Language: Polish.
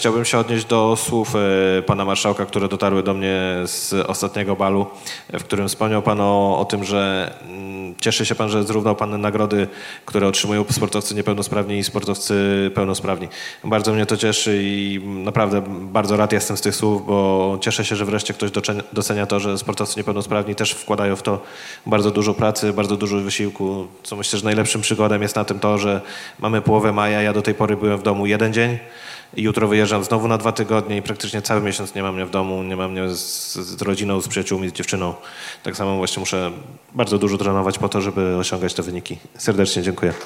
Chciałbym się odnieść do słów pana marszałka, które dotarły do mnie z ostatniego balu, w którym wspomniał pan o tym, że cieszy się pan, że zrównał pan nagrody, które otrzymują sportowcy niepełnosprawni i sportowcy pełnosprawni. Bardzo mnie to cieszy i naprawdę bardzo rad jestem z tych słów, bo cieszę się, że wreszcie ktoś docenia to, że sportowcy niepełnosprawni też wkładają w to bardzo dużo pracy, bardzo dużo wysiłku, co myślę, że najlepszym przykładem jest na tym to, że mamy połowę maja, ja do tej pory byłem w domu jeden dzień, jutro wyjeżdżam znowu na 2 tygodnie i praktycznie cały miesiąc nie ma mnie w domu, nie ma mnie z rodziną, z przyjaciółmi, z dziewczyną. Tak samo właśnie muszę bardzo dużo trenować po to, żeby osiągać te wyniki. Serdecznie dziękuję.